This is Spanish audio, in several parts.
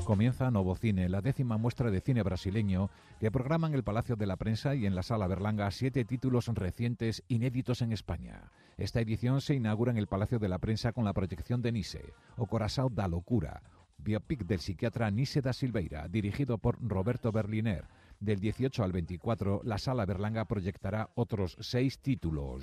Comienza Novocine, la 10ª muestra de cine brasileño que programa en el Palacio de la Prensa y en la Sala Berlanga 7 títulos recientes inéditos en España. Esta edición se inaugura en el Palacio de la Prensa con la proyección de Nice, O Coração da Loucura, biopic del psiquiatra Nice da Silveira, dirigido por Roberto Berliner. Del 18 al 24, la Sala Berlanga proyectará otros 6 títulos.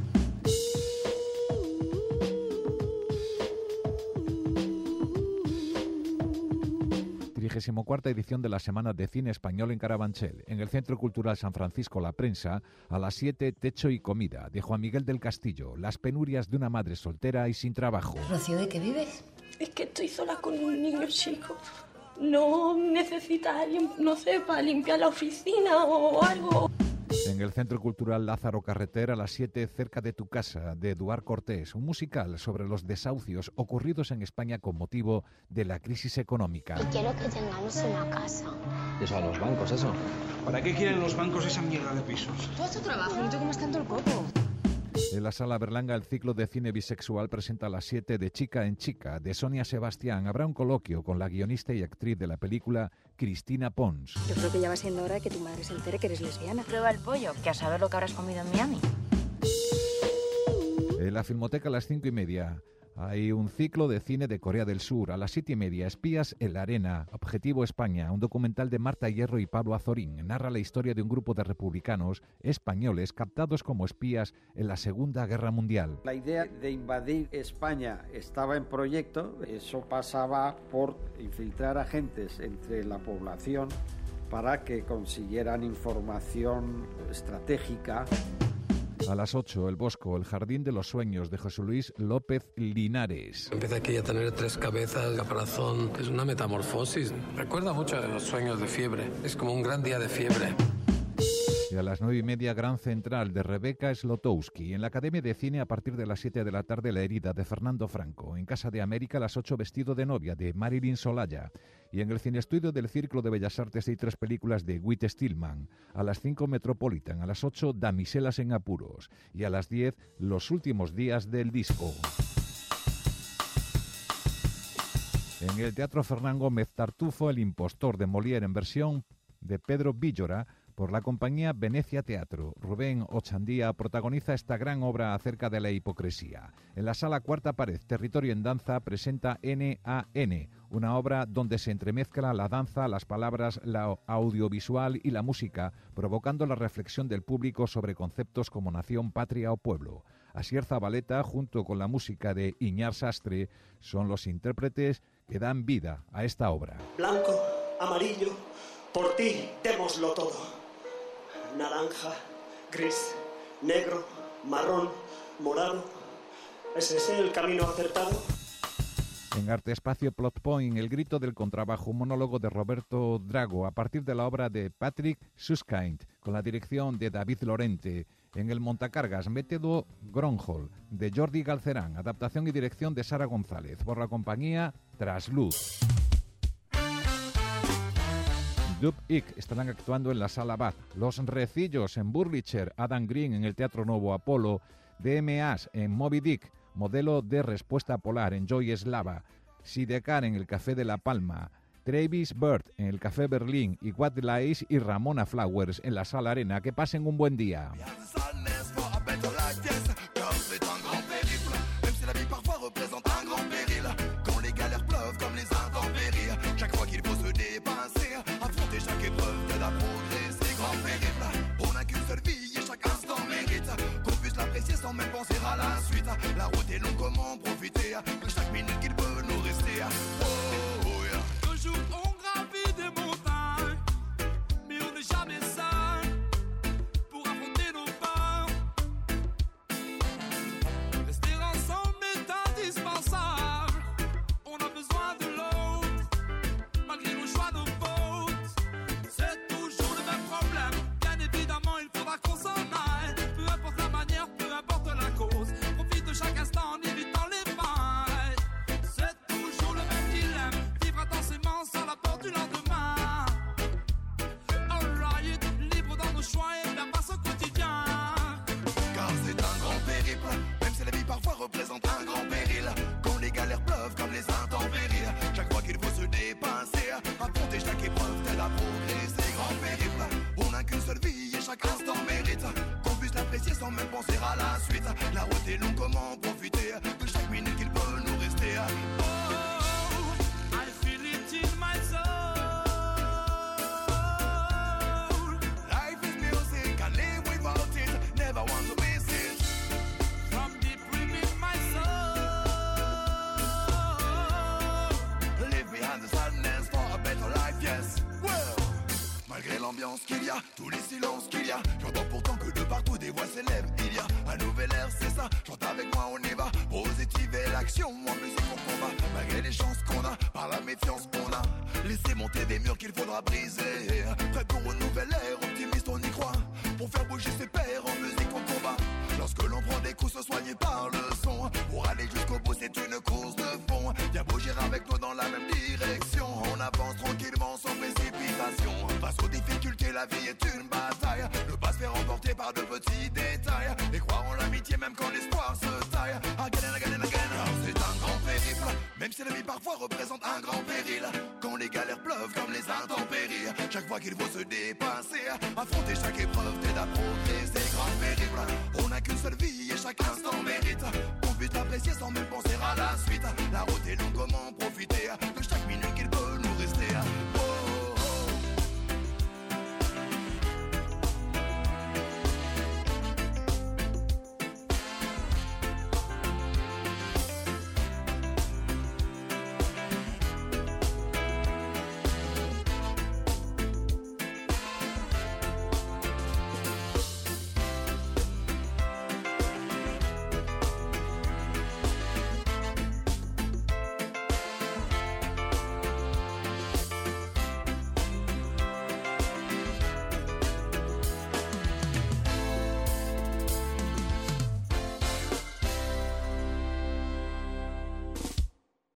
Cuarta edición de la Semana de Cine Español en Carabanchel, en el Centro Cultural San Francisco La Prensa, a las 7, Techo y Comida, de Juan Miguel del Castillo, las penurias de una madre soltera y sin trabajo. Rocío, ¿de qué vives? Es que estoy sola con un niño chico. No necesitas a alguien, no sé, para limpiar la oficina o algo. En el Centro Cultural Lázaro Carreter, a las 7, Cerca de tu casa, de Eduard Cortés, un musical sobre los desahucios ocurridos en España con motivo de la crisis económica. Y quiero que tengamos una casa. Eso a los bancos, eso. ¿Para qué quieren los bancos esa mierda de pisos? Tú haz tu trabajo, no te comas tanto el coco. En la Sala Berlanga, el ciclo de cine bisexual presenta a las 7 De chica en chica, de Sonia Sebastián. Habrá un coloquio con la guionista y actriz de la película, Cristina Pons. Yo creo que ya va siendo hora de que tu madre se entere que eres lesbiana. Prueba el pollo, que a saber lo que habrás comido en Miami. En la Filmoteca a las 5:30 hay un ciclo de cine de Corea del Sur. A las 7:30, Espías en la arena, Objetivo España, un documental de Marta Hierro y Pablo Azorín. Narra la historia de un grupo de republicanos españoles captados como espías en la Segunda Guerra Mundial. La idea de invadir España estaba en proyecto. Eso pasaba por infiltrar agentes entre la población para que consiguieran información estratégica. A las 8, El Bosco, el jardín de los sueños, de José Luis López Linares. Empieza aquí a tener 3 cabezas, caparazón, es una metamorfosis. Recuerda mucho a los sueños de fiebre, es como un gran día de fiebre. Y a las 9:30, Gran Central, de Rebeca Slotowski. En la Academia de Cine, a partir de las 7 de la tarde, La herida, de Fernando Franco. En Casa de América, a las 8, Vestido de novia, de Marilyn Solaya. Y en el Cineestudio del Círculo de Bellas Artes hay 3 películas de Whit Stillman. A las 5, Metropolitan. A las 8, Damiselas en apuros. Y a las 10, Los últimos días del disco. En el Teatro Fernán Gómez, Tartufo, El impostor, de Molière, en versión de Pedro Villora, por la compañía Venecia Teatro. Rubén Ochandía protagoniza esta gran obra acerca de la hipocresía. En la Sala Cuarta Pared, Territorio en Danza, presenta N.A.N., una obra donde se entremezcla la danza, las palabras, la audiovisual y la música, provocando la reflexión del público sobre conceptos como nación, patria o pueblo. Asier Zabaleta, junto con la música de Iñar Sastre, son los intérpretes que dan vida a esta obra. Blanco, amarillo, por ti démoslo todo. Naranja, gris, negro, marrón, morado. ¿Es ese el camino acertado? En Arte Espacio, Plot Point, El grito del contrabajo, un monólogo de Roberto Drago a partir de la obra de Patrick Suskind, con la dirección de David Lorente. En el Montacargas, Método Gronholm, de Jordi Galcerán, adaptación y dirección de Sara González, por la compañía Trasluz. Dub Ick estarán actuando en la Sala Bath. Los Recillos en Burlicher, Adam Green en el Teatro Nuevo Apolo, DMAs en Moby Dick, Modelo de Respuesta Polar en Joy Eslava, Sidecar en el Café de La Palma, Travis Bird en el Café Berlín y What Lies y Ramona Flowers en la Sala Arena. Que pasen un buen día. Chaque épreuve de la progresser, grand périple. On n'a qu'une seule vie et chaque instant mérite qu'on puisse l'apprécier sans même penser à la suite. La route est longue, comment profiter de chaque minute qu'il peut nous rester. Oh, oh yeah. Toujours on gravit des montagnes, mais on n'est jamais seul pour affronter nos peurs. l'ambiance qu'il y a, tous les silences qu'il y a. J'entends pourtant que de partout des voix s'élèvent. Il y a un nouvel air, c'est ça. Chante avec moi, on y va. Positive et l'action, en musique on combat. Malgré les chances qu'on a, par la méfiance qu'on a. Laissez monter des murs qu'il faudra briser. Prêt pour une nouvelle ère, optimiste on y croit. Pour faire bouger ses pairs, en musique on combat. Lorsque l'on prend des coups, se soigner par le son. Pour aller jusqu'au bout, c'est une course de fond. Viens bouger avec nous dans la même direction. On avance tranquillement, sans précipitation. Face aux difficultés, la vie est une bataille. Ne pas se faire emporter par de petits détails. Et croire en l'amitié même quand l'espoir se taille. Again, again, again. C'est un grand périple. Même si la vie parfois représente un grand péril. Quand les galères pleuvent comme les intempéries. Chaque fois qu'il faut se dépasser. Affronter chaque épreuve t'aide à progresser. Grand périple. On n'a qu'une seule vie et chaque instant mérite qu'on puisse l'apprécier sans même penser à la suite. La route est longue, comment profiter